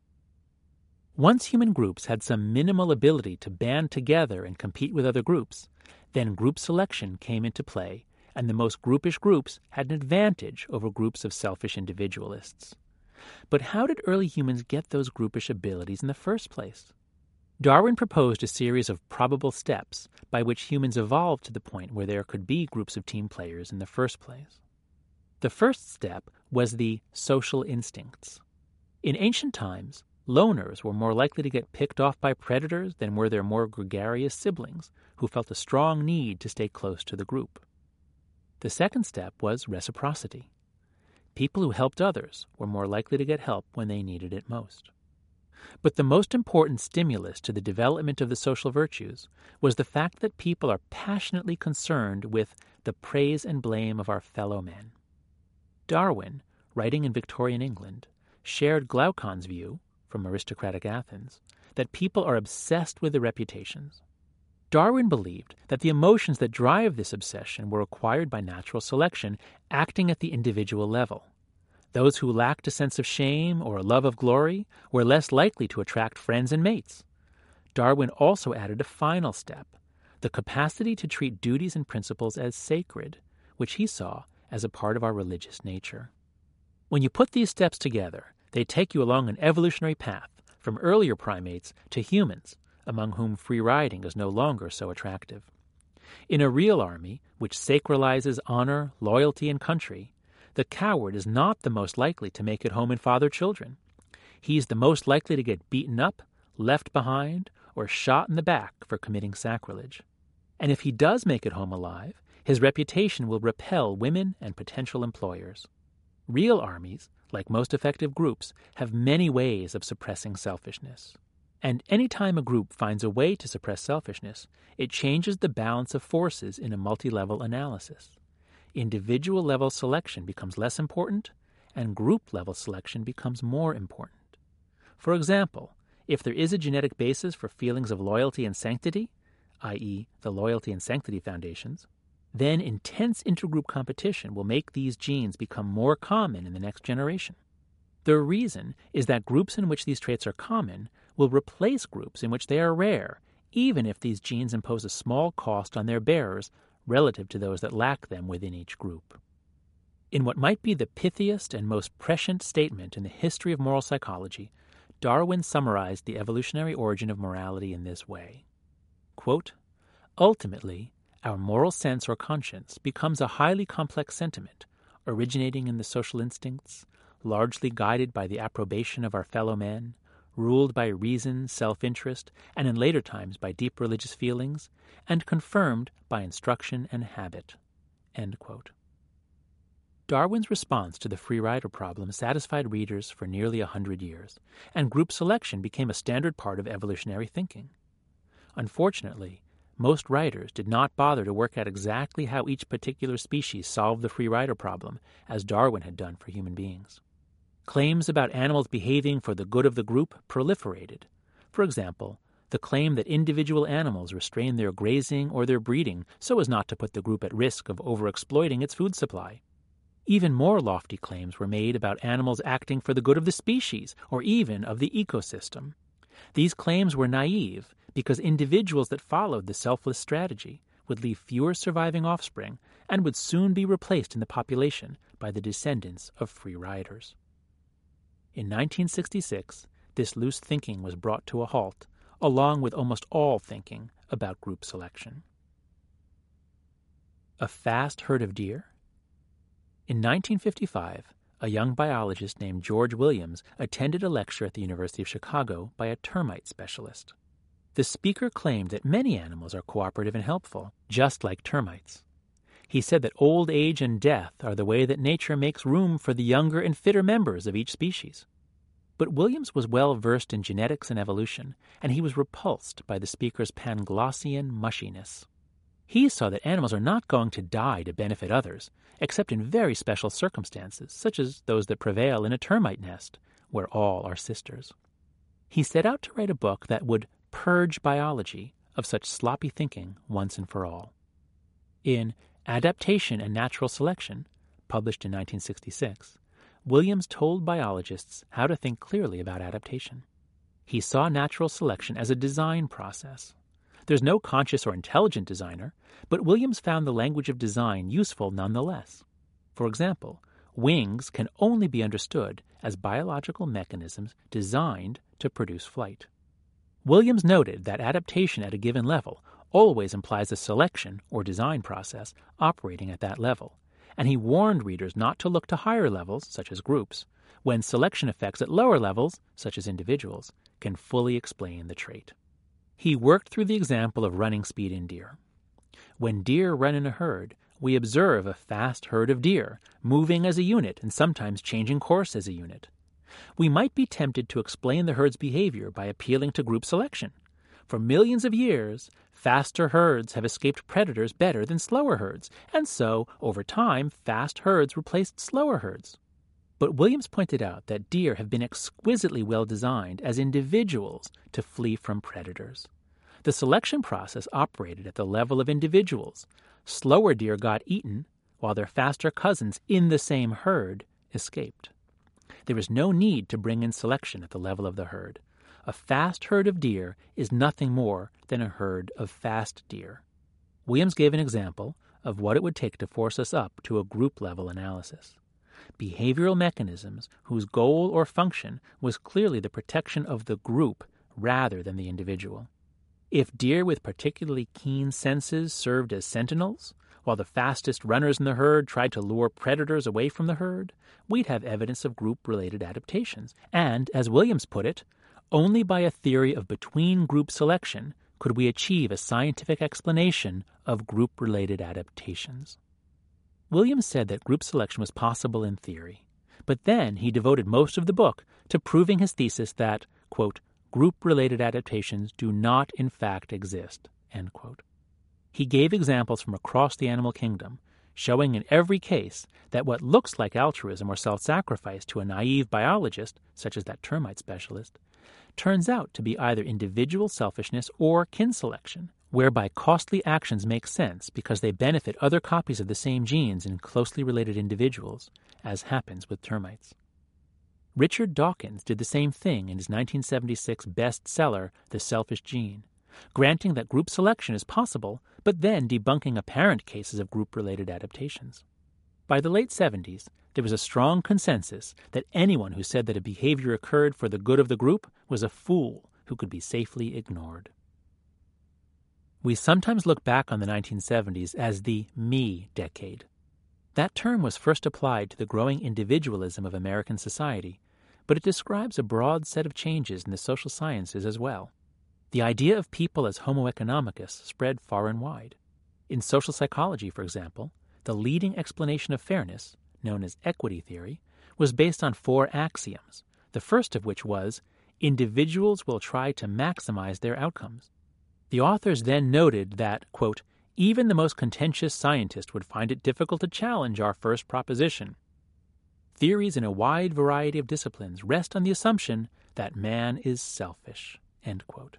Once human groups had some minimal ability to band together and compete with other groups, then group selection came into play, and the most groupish groups had an advantage over groups of selfish individualists. But how did early humans get those groupish abilities in the first place? Darwin proposed a series of probable steps by which humans evolved to the point where there could be groups of team players in the first place. The first step was the social instincts. In ancient times, loners were more likely to get picked off by predators than were their more gregarious siblings, who felt a strong need to stay close to the group. The second step was reciprocity. People who helped others were more likely to get help when they needed it most. But the most important stimulus to the development of the social virtues was the fact that people are passionately concerned with the praise and blame of our fellow men. Darwin, writing in Victorian England, shared Glaucon's view, from aristocratic Athens, that people are obsessed with their reputations. Darwin believed that the emotions that drive this obsession were acquired by natural selection, acting at the individual level. Those who lacked a sense of shame or a love of glory were less likely to attract friends and mates. Darwin also added a final step, the capacity to treat duties and principles as sacred, which he saw as a part of our religious nature. When you put these steps together, they take you along an evolutionary path from earlier primates to humans, among whom free riding is no longer so attractive. In a real army, which sacralizes honor, loyalty, and country, the coward is not the most likely to make it home and father children. He's the most likely to get beaten up, left behind, or shot in the back for committing sacrilege. And if he does make it home alive, his reputation will repel women and potential employers. Real armies, like most effective groups, have many ways of suppressing selfishness. And any time a group finds a way to suppress selfishness, it changes the balance of forces in a multi-level analysis. Individual-level selection becomes less important, and group-level selection becomes more important. For example, if there is a genetic basis for feelings of loyalty and sanctity, i.e., the loyalty and sanctity foundations, then intense intergroup competition will make these genes become more common in the next generation. The reason is that groups in which these traits are common will replace groups in which they are rare, even if these genes impose a small cost on their bearers relative to those that lack them within each group. In what might be the pithiest and most prescient statement in the history of moral psychology, Darwin summarized the evolutionary origin of morality in this way. Quote, "Ultimately, our moral sense or conscience becomes a highly complex sentiment, originating in the social instincts, largely guided by the approbation of our fellow men, ruled by reason, self-interest, and in later times by deep religious feelings, and confirmed by instruction and habit." End quote. Darwin's response to the free rider problem satisfied readers for nearly 100 years, and group selection became a standard part of evolutionary thinking. Unfortunately, most writers did not bother to work out exactly how each particular species solved the free rider problem, as Darwin had done for human beings. Claims about animals behaving for the good of the group proliferated. For example, the claim that individual animals restrain their grazing or their breeding so as not to put the group at risk of overexploiting its food supply. Even more lofty claims were made about animals acting for the good of the species or even of the ecosystem. These claims were naive because individuals that followed the selfless strategy would leave fewer surviving offspring and would soon be replaced in the population by the descendants of free riders. In 1966, this loose thinking was brought to a halt, along with almost all thinking about group selection. A fast herd of deer? In 1955, a young biologist named George Williams attended a lecture at the University of Chicago by a termite specialist. The speaker claimed that many animals are cooperative and helpful, just like termites. He said that old age and death are the way that nature makes room for the younger and fitter members of each species. But Williams was well versed in genetics and evolution, and he was repulsed by the speaker's Panglossian mushiness. He saw that animals are not going to die to benefit others, except in very special circumstances, such as those that prevail in a termite nest, where all are sisters. He set out to write a book that would purge biology of such sloppy thinking once and for all. In Adaptation and Natural Selection, published in 1966, Williams told biologists how to think clearly about adaptation. He saw natural selection as a design process. There's no conscious or intelligent designer, but Williams found the language of design useful nonetheless. For example, wings can only be understood as biological mechanisms designed to produce flight. Williams noted that adaptation at a given level always implies a selection or design process operating at that level, and he warned readers not to look to higher levels, such as groups, when selection effects at lower levels, such as individuals, can fully explain the trait. He worked through the example of running speed in deer. When deer run in a herd, we observe a vast herd of deer, moving as a unit and sometimes changing course as a unit. We might be tempted to explain the herd's behavior by appealing to group selection. For millions of years, faster herds have escaped predators better than slower herds, and so, over time, fast herds replaced slower herds. But Williams pointed out that deer have been exquisitely well designed as individuals to flee from predators. The selection process operated at the level of individuals. Slower deer got eaten, while their faster cousins in the same herd escaped. There is no need to bring in selection at the level of the herd. A fast herd of deer is nothing more than a herd of fast deer. Williams gave an example of what it would take to force us up to a group-level analysis. Behavioral mechanisms whose goal or function was clearly the protection of the group rather than the individual. If deer with particularly keen senses served as sentinels, while the fastest runners in the herd tried to lure predators away from the herd, we'd have evidence of group-related adaptations. And, as Williams put it, only by a theory of between-group selection could we achieve a scientific explanation of group-related adaptations. Williams said that group selection was possible in theory, but then he devoted most of the book to proving his thesis that, quote, group-related adaptations do not in fact exist, end quote. He gave examples from across the animal kingdom, showing in every case that what looks like altruism or self-sacrifice to a naive biologist, such as that termite specialist, turns out to be either individual selfishness or kin selection, whereby costly actions make sense because they benefit other copies of the same genes in closely related individuals, as happens with termites. Richard Dawkins did the same thing in his 1976 bestseller, The Selfish Gene, granting that group selection is possible, but then debunking apparent cases of group-related adaptations. By the late 70s, there was a strong consensus that anyone who said that a behavior occurred for the good of the group was a fool who could be safely ignored. We sometimes look back on the 1970s as the me decade. That term was first applied to the growing individualism of American society, but it describes a broad set of changes in the social sciences as well. The idea of people as Homo economicus spread far and wide. In social psychology, for example, the leading explanation of fairness, known as equity theory, was based on 4 axioms, the first of which was, individuals will try to maximize their outcomes. The authors then noted that, quote, even the most contentious scientist would find it difficult to challenge our first proposition. Theories in a wide variety of disciplines rest on the assumption that man is selfish, end quote.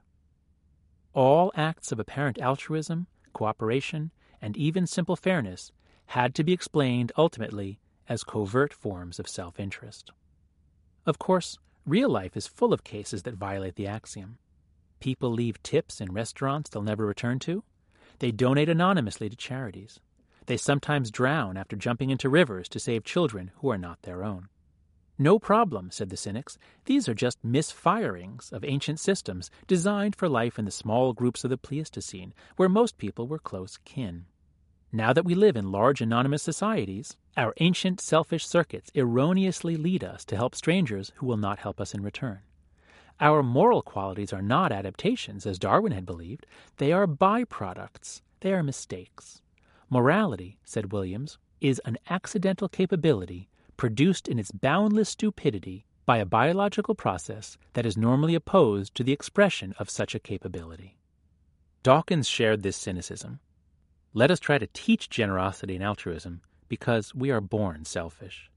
All acts of apparent altruism, cooperation, and even simple fairness had to be explained ultimately as covert forms of self-interest. Of course, real life is full of cases that violate the axiom. People leave tips in restaurants they'll never return to. They donate anonymously to charities. They sometimes drown after jumping into rivers to save children who are not their own. No problem, said the cynics. These are just misfirings of ancient systems designed for life in the small groups of the Pleistocene, where most people were close kin. Now that we live in large anonymous societies, our ancient selfish circuits erroneously lead us to help strangers who will not help us in return. Our moral qualities are not adaptations, as Darwin had believed. They are byproducts. They are mistakes. Morality, said Williams, is an accidental capability produced in its boundless stupidity by a biological process that is normally opposed to the expression of such a capability. Dawkins shared this cynicism. Let us try to teach generosity and altruism because we are born selfish.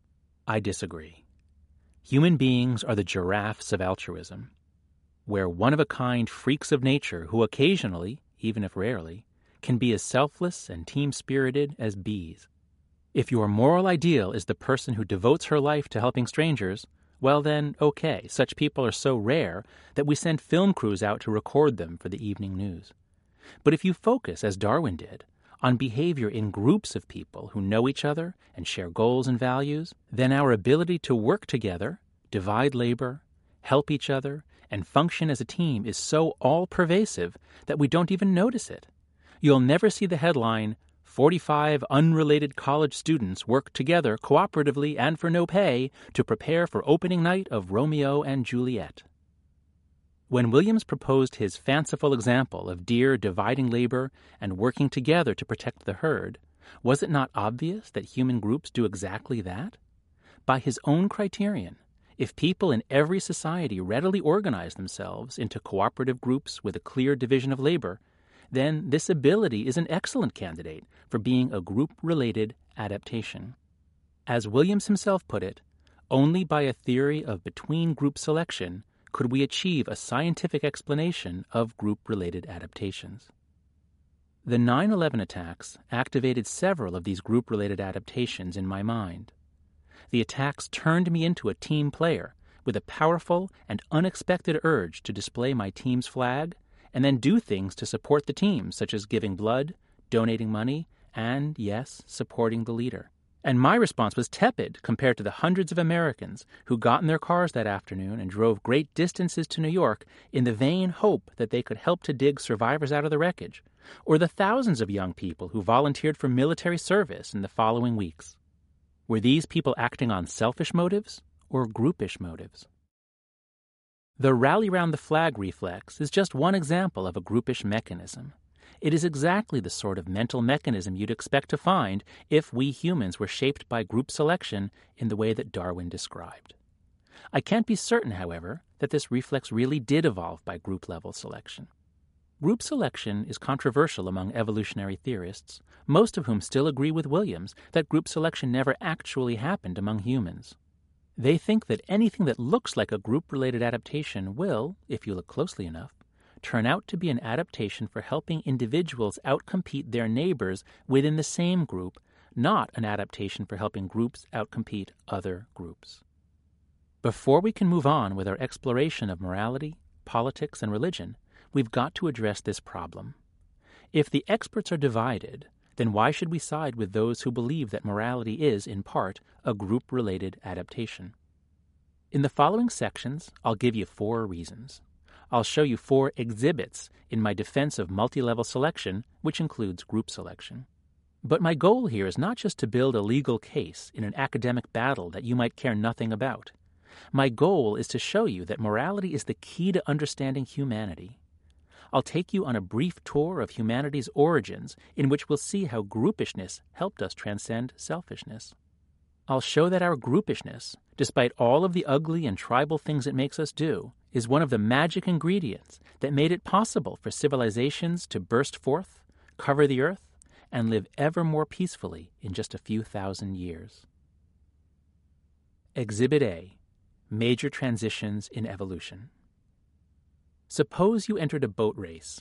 I disagree. Human beings are the giraffes of altruism. We're one-of-a-kind freaks of nature who occasionally, even if rarely, can be as selfless and team-spirited as bees. If your moral ideal is the person who devotes her life to helping strangers, well then, okay, such people are so rare that we send film crews out to record them for the evening news. But if you focus, as Darwin did, on behavior in groups of people who know each other and share goals and values, then our ability to work together, divide labor, help each other, and function as a team is so all-pervasive that we don't even notice it. You'll never see the headline, 45 unrelated college students work together cooperatively and for no pay to prepare for opening night of Romeo and Juliet. When Williams proposed his fanciful example of deer dividing labor and working together to protect the herd, Was it not obvious that human groups do exactly that? By his own criterion, if people in every society readily organize themselves into cooperative groups with a clear division of labor, then this ability is an excellent candidate for being a group-related adaptation. As Williams himself put it, only by a theory of between-group selection could we achieve a scientific explanation of group-related adaptations. The 9/11 attacks activated several of these group-related adaptations in my mind. The attacks turned me into a team player with a powerful and unexpected urge to display my team's flag and then do things to support the team, such as giving blood, donating money, and, yes, supporting the leader. And my response was tepid compared to the hundreds of Americans who got in their cars that afternoon and drove great distances to New York in the vain hope that they could help to dig survivors out of the wreckage, or the thousands of young people who volunteered for military service in the following weeks. Were these people acting on selfish motives or groupish motives? The rally-round-the-flag reflex is just one example of a groupish mechanism. It is exactly the sort of mental mechanism you'd expect to find if we humans were shaped by group selection in the way that Darwin described. I can't be certain, however, that this reflex really did evolve by group-level selection. Group selection is controversial among evolutionary theorists, most of whom still agree with Williams that group selection never actually happened among humans. They think that anything that looks like a group-related adaptation will, if you look closely enough, turn out to be an adaptation for helping individuals outcompete their neighbors within the same group, not an adaptation for helping groups outcompete other groups. Before we can move on with our exploration of morality, politics, and religion, we've got to address this problem. If the experts are divided, then why should we side with those who believe that morality is, in part, a group-related adaptation? In the following sections, I'll give you 4 reasons. I'll show you 4 exhibits in my defense of multi-level selection, which includes group selection. But my goal here is not just to build a legal case in an academic battle that you might care nothing about. My goal is to show you that morality is the key to understanding humanity. I'll take you on a brief tour of humanity's origins in which we'll see how groupishness helped us transcend selfishness. I'll show that our groupishness, despite all of the ugly and tribal things it makes us do, is one of the magic ingredients that made it possible for civilizations to burst forth, cover the earth, and live ever more peacefully in just a few thousand years. Exhibit A. Major Transitions in Evolution. Suppose you entered a boat race.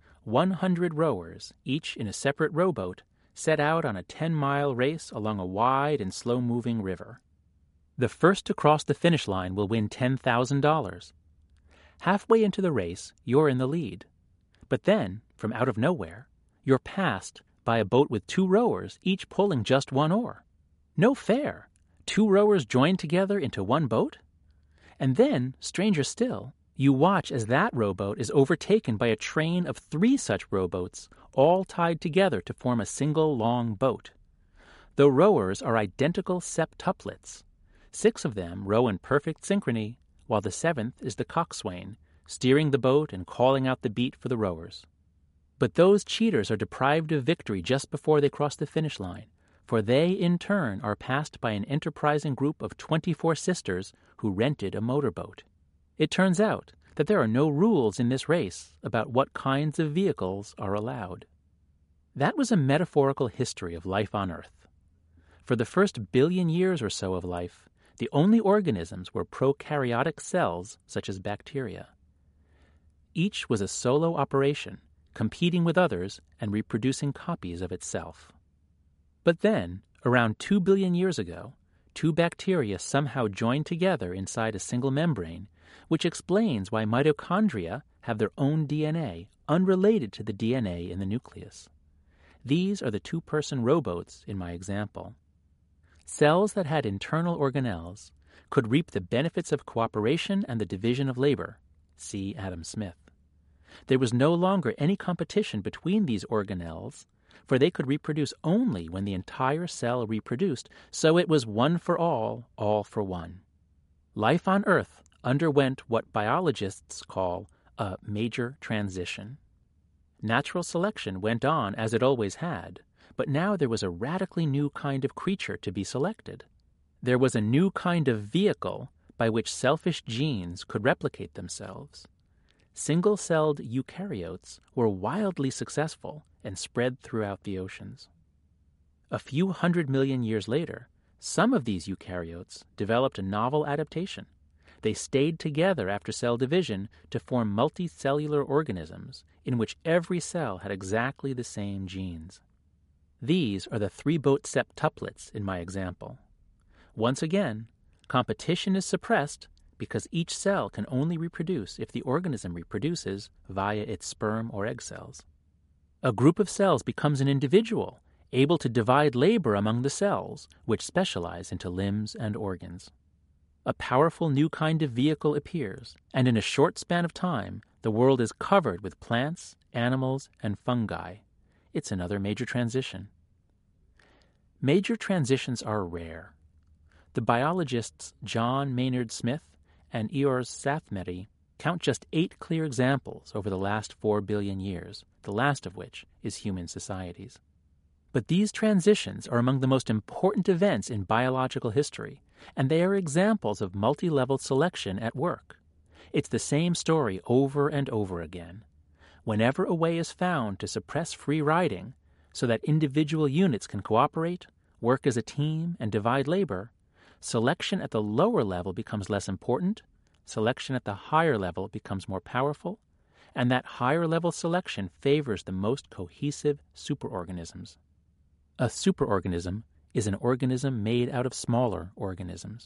100 rowers, each in a separate rowboat, set out on a 10-mile race along a wide and slow-moving river. The first to cross the finish line will win $10,000. Halfway into the race, you're in the lead. But then, from out of nowhere, you're passed by a boat with 2 rowers, each pulling just 1 oar. No fair! 2 rowers joined together into one boat? And then, stranger still, you watch as that rowboat is overtaken by a train of 3 such rowboats, all tied together to form a single long boat. The rowers are identical septuplets. 6 of them row in perfect synchrony, while the 7th is the coxswain, steering the boat and calling out the beat for the rowers. But those cheaters are deprived of victory just before they cross the finish line, for they, in turn, are passed by an enterprising group of 24 sisters who rented a motorboat. It turns out that there are no rules in this race about what kinds of vehicles are allowed. That was a metaphorical history of life on Earth. For the first billion years or so of life, the only organisms were prokaryotic cells, such as bacteria. Each was a solo operation, competing with others and reproducing copies of itself. But then, around 2 billion years ago, 2 bacteria somehow joined together inside a single membrane, which explains why mitochondria have their own DNA, unrelated to the DNA in the nucleus. These are the 2-person rowboats in my example. Cells that had internal organelles could reap the benefits of cooperation and the division of labor. See Adam Smith. There was no longer any competition between these organelles, for they could reproduce only when the entire cell reproduced, so it was one for all for one. Life on Earth underwent what biologists call a major transition. Natural selection went on as it always had, But now there was a radically new kind of creature to be selected. There was a new kind of vehicle by which selfish genes could replicate themselves. Single-celled eukaryotes were wildly successful and spread throughout the oceans. A few 100 million years later, some of these eukaryotes developed a novel adaptation. They stayed together after cell division to form multicellular organisms in which every cell had exactly the same genes. These are the 3-boat septuplets in my example. Once again, competition is suppressed because each cell can only reproduce if the organism reproduces via its sperm or egg cells. A group of cells becomes an individual, able to divide labor among the cells, which specialize into limbs and organs. A powerful new kind of vehicle appears, and in a short span of time, the world is covered with plants, animals, and fungi. It's another major transition. Major transitions are rare. The biologists John Maynard Smith and Eörs Sathmety count just 8 clear examples over the last 4 billion years, the last of which is human societies. But these transitions are among the most important events in biological history, and they are examples of multi-level selection at work. It's the same story over and over again. Whenever a way is found to suppress free riding so that individual units can cooperate, work as a team, and divide labor, selection at the lower level becomes less important, selection at the higher level becomes more powerful, and that higher level selection favors the most cohesive superorganisms. A superorganism is an organism made out of smaller organisms.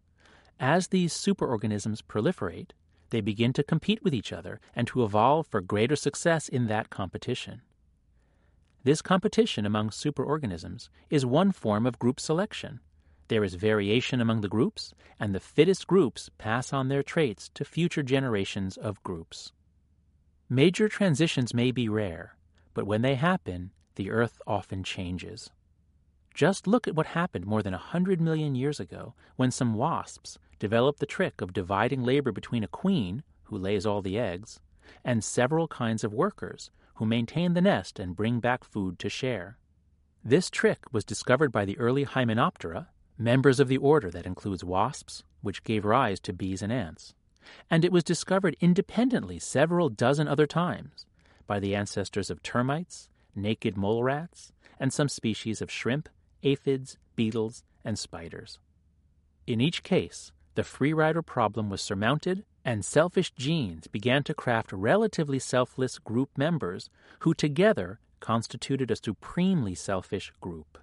As these superorganisms proliferate, they begin to compete with each other and to evolve for greater success in that competition. This competition among superorganisms is one form of group selection. There is variation among the groups, and the fittest groups pass on their traits to future generations of groups. Major transitions may be rare, but when they happen, the Earth often changes. Just look at what happened more than 100 million years ago when some wasps developed the trick of dividing labor between a queen, who lays all the eggs, and several kinds of workers who maintain the nest and bring back food to share. This trick was discovered by the early Hymenoptera, members of the order that includes wasps, which gave rise to bees and ants. And it was discovered independently several dozen other times by the ancestors of termites, naked mole rats, and some species of shrimp, aphids, beetles, and spiders. In each case, the free rider problem was surmounted, and selfish genes began to craft relatively selfless group members who together constituted a supremely selfish group.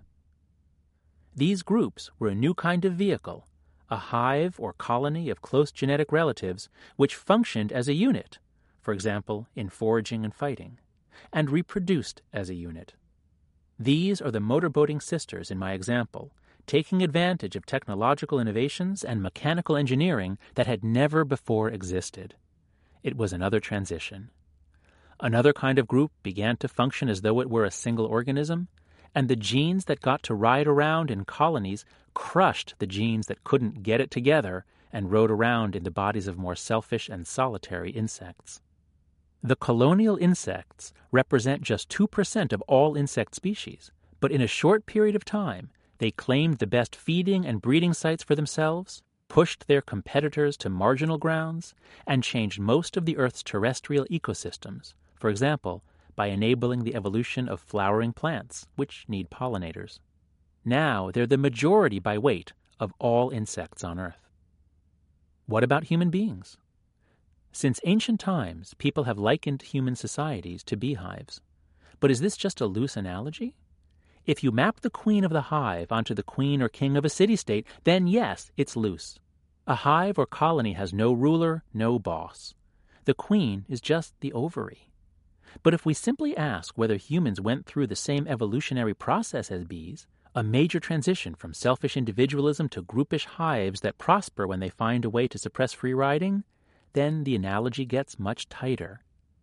These groups were a new kind of vehicle, a hive or colony of close genetic relatives which functioned as a unit, for example, in foraging and fighting, and reproduced as a unit. These are the motorboating sisters in my example, taking advantage of technological innovations and mechanical engineering that had never before existed. It was another transition. Another kind of group began to function as though it were a single organism, and the genes that got to ride around in colonies crushed the genes that couldn't get it together and rode around in the bodies of more selfish and solitary insects. The colonial insects represent just 2% of all insect species, but in a short period of time, they claimed the best feeding and breeding sites for themselves, pushed their competitors to marginal grounds, and changed most of the Earth's terrestrial ecosystems, for example, by enabling the evolution of flowering plants, which need pollinators. Now they're the majority by weight of all insects on Earth. What about human beings? Since ancient times, people have likened human societies to beehives. But is this just a loose analogy? If you map the queen of the hive onto the queen or king of a city-state, then yes, it's loose. A hive or colony has no ruler, no boss. The queen is just the ovary. But if we simply ask whether humans went through the same evolutionary process as bees, a major transition from selfish individualism to groupish hives that prosper when they find a way to suppress free riding, then the analogy gets much tighter.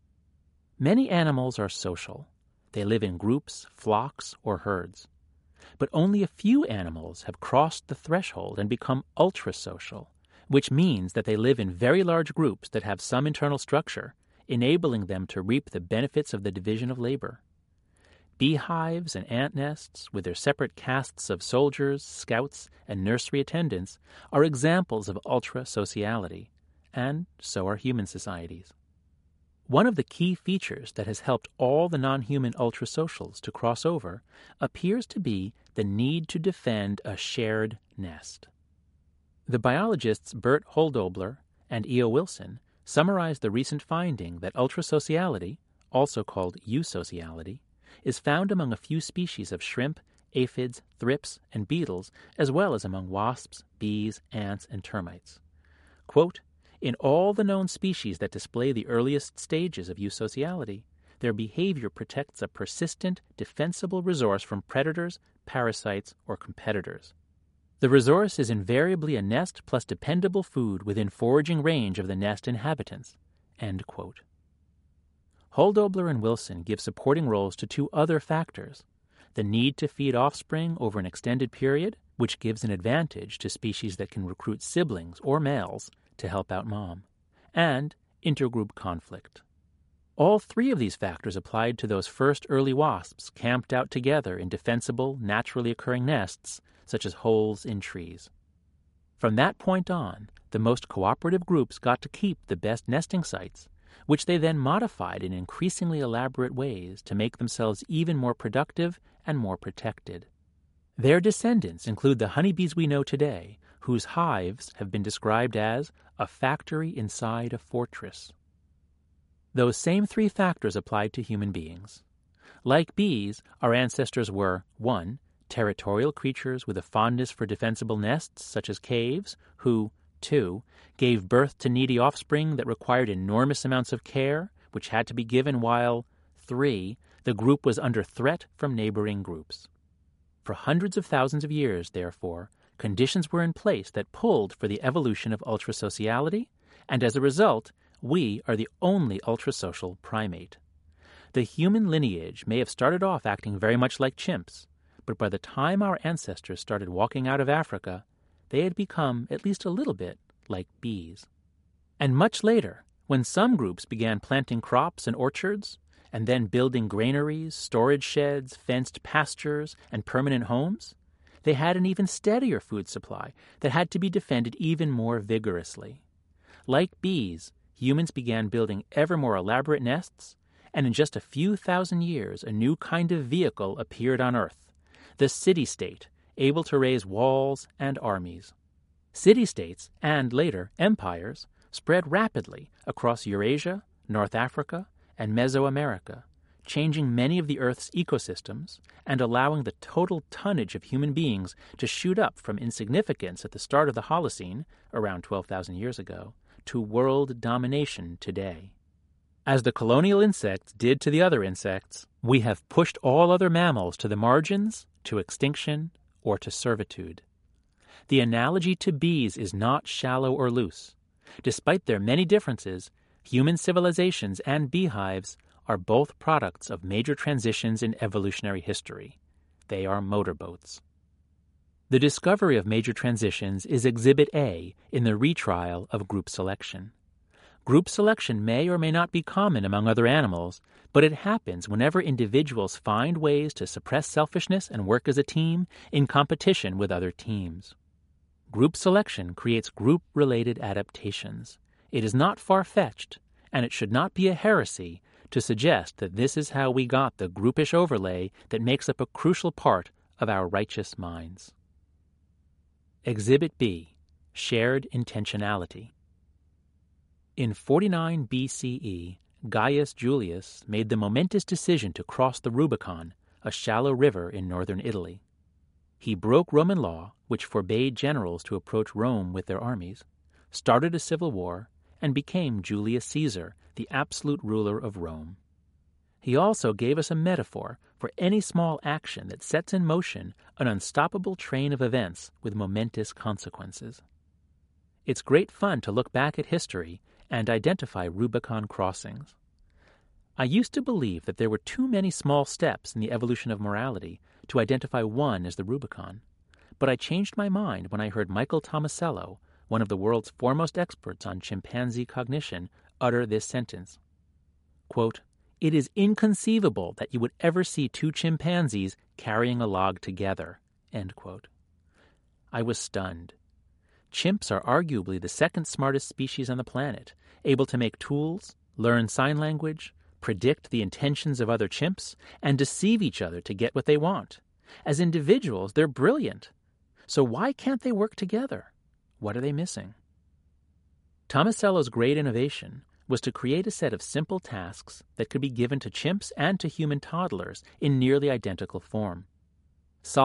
Many animals are social. They live in groups, flocks, or herds. But only a few animals have crossed the threshold and become ultrasocial, which means that they live in very large groups that have some internal structure, enabling them to reap the benefits of the division of labor. Beehives and ant nests, with their separate castes of soldiers, scouts, and nursery attendants, are examples of ultra-sociality, and so are human societies. One of the key features that has helped all the non-human ultrasocials to cross over appears to be the need to defend a shared nest. The biologists Bert Holdobler and E.O. Wilson summarized the recent finding that ultrasociality, also called eusociality, is found among a few species of shrimp, aphids, thrips, and beetles, as well as among wasps, bees, ants, and termites. Quote, "In all the known species that display the earliest stages of eusociality, their behavior protects a persistent, defensible resource from predators, parasites, or competitors. The resource is invariably a nest plus dependable food within foraging range of the nest inhabitants." End quote. Holdobler and Wilson give supporting roles to two other factors: the need to feed offspring over an extended period, which gives an advantage to species that can recruit siblings or males to help out mom, and intergroup conflict. All three of these factors applied to those first early wasps camped out together in defensible, naturally occurring nests, such as holes in trees. From that point on, the most cooperative groups got to keep the best nesting sites, which they then modified in increasingly elaborate ways to make themselves even more productive and more protected. Their descendants include the honeybees we know today, whose hives have been described as a factory inside a fortress. Those same three factors applied to human beings. Like bees, our ancestors were 1. Territorial creatures with a fondness for defensible nests, such as caves, who 2. Gave birth to needy offspring that required enormous amounts of care, which had to be given while 3. The group was under threat from neighboring groups. For hundreds of thousands of years, therefore, conditions were in place that pulled for the evolution of ultrasociality, and as a result, we are the only ultrasocial primate. The human lineage may have started off acting very much like chimps, but by the time our ancestors started walking out of Africa, they had become at least a little bit like bees. And much later, when some groups began planting crops and orchards, and then building granaries, storage sheds, fenced pastures, and permanent homes, they had an even steadier food supply that had to be defended even more vigorously. Like bees, humans began building ever more elaborate nests, and in just a few thousand years a new kind of vehicle appeared on Earth, the city-state, able to raise walls and armies. City-states, and later empires, spread rapidly across Eurasia, North Africa, and Mesoamerica, changing many of the Earth's ecosystems and allowing the total tonnage of human beings to shoot up from insignificance at the start of the Holocene, around 12,000 years ago, to world domination today. As the colonial insects did to the other insects, we have pushed all other mammals to the margins, to extinction, or to servitude. The analogy to bees is not shallow or loose. Despite their many differences, human civilizations and beehives are both products of major transitions in evolutionary history. They are motorboats. The discovery of major transitions is Exhibit A in the retrial of group selection. Group selection may or may not be common among other animals, but it happens whenever individuals find ways to suppress selfishness and work as a team in competition with other teams. Group selection creates group-related adaptations. It is not far-fetched, and it should not be a heresy to suggest that this is how we got the groupish overlay that makes up a crucial part of our righteous minds. Exhibit B, Shared Intentionality. In 49 BCE, Gaius Julius made the momentous decision to cross the Rubicon, a shallow river in northern Italy. He broke Roman law, which forbade generals to approach Rome with their armies, started a civil war, and became Julius Caesar, the absolute ruler of Rome. He also gave us a metaphor for any small action that sets in motion an unstoppable train of events with momentous consequences. It's great fun to look back at history and identify Rubicon crossings. I used to believe that there were too many small steps in the evolution of morality to identify one as the Rubicon, but I changed my mind when I heard Michael Tomasello, one of the world's foremost experts on chimpanzee cognition, utter this sentence. Quote, It is inconceivable that you would ever see two chimpanzees carrying a log together." End quote. I was stunned. Chimps are arguably the second smartest species on the planet, able to make tools, learn sign language, predict the intentions of other chimps, and deceive each other to get what they want. As individuals, they're brilliant. So why can't they work together? What are they missing? Tomasello's great innovation was to create a set of simple tasks that could be given to chimps and to human toddlers in nearly identical form.